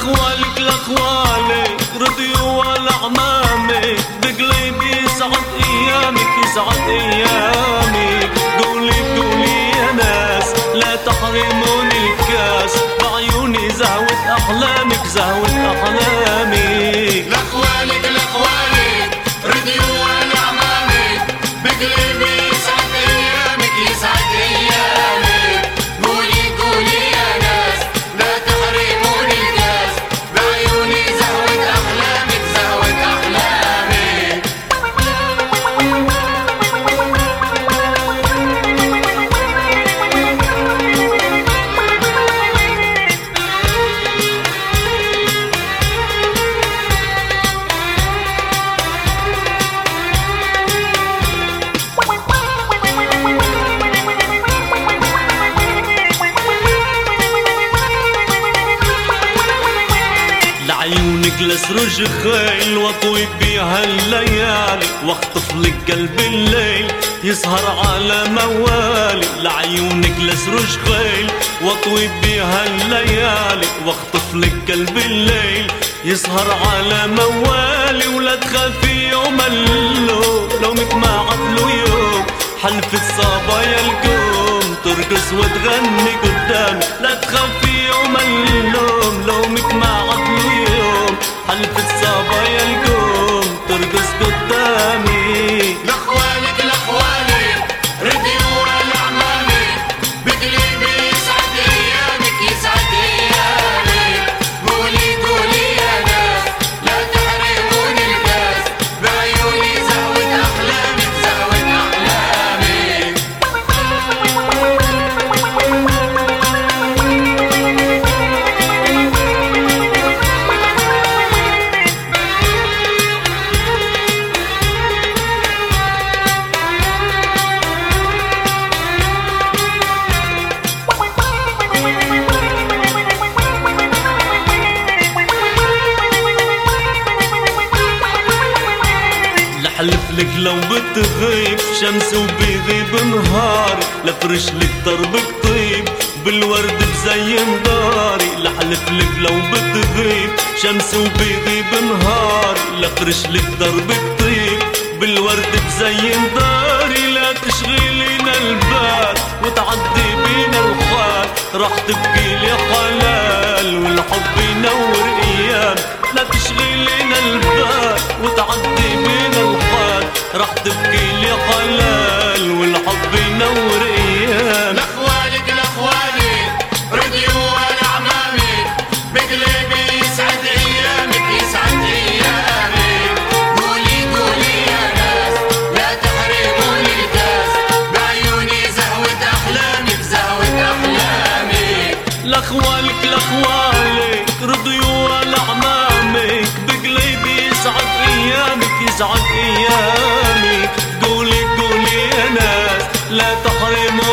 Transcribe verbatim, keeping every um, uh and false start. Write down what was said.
لأخوالك لأخوالك رضيوا ولا عمامك، بقلبي يسعد أيامك يسعد أيامك. قولي قولي يا ناس لا تحرموني الكاس، بعيوني زهوة أحلامك زهوة أحلامك. لأخوالك لأخوالك رضيوا ولا عمامك، بقلبي يسعد أيامك يسعد أيامك. قولي قولي يا ناس لا تحرموني الكاس، بعيوني زهوة أحلامك زهوة أحلامك. لعيونك لسرج خيل واطوي بيها الليالي، واخطف لك قلب الليل يسهر على موالي. لعيونك لسرج خيل واطوي بيها الليالي، واخطف لك قلب الليل يسهر على موالي. ولا تخافي يوم اللوم لومك ما عطلو يوم، حلف الصبايا القوم ترقص وتغني قدامي. لا تخافي يوم اللوم لومك ما عطلو يوم، حلف الصبايا القوم ترقص قدامي. لأخوالك لأخوالك رضيوا ولا عمامك، بقلبي يسعد أيامك يسعد أيامك. قولي قولي يا ناس لا تحرموني الكاس، بعيوني زهوة أحلامك زهوة أحلامك. لحلف لك لو بتغيب شمس وبيغيب نهاري، لفرش لك دربك طيب بالورد بزين داري. لحلف لك لو بتغيب شمس وبيغيب نهاري، لفرش لك دربك طيب بالورد بزين داري. لا تشغلينا البال وتعدي بينا الحال، راح تبكي لي حلال والحب ينور ايام. لا تشغلينا البال وتعدي بينا الحال، راح تبكي لي حلال والحب ينور ايام. لأخوالك لأخوالك رضيوا ولا عمامك، بقلبي يسعد أيامك يسعد أيامك. قولي قولي يا ناس لا تحرموني الكاس، بعيوني زهوة أحلامك زهوة أحلامك. لأخوالك لأخوالك رضيوا ولا عمامك، بقلبي يسعد أيامك يسعد أيامك. قولي قولي يا ناس لا تحرموا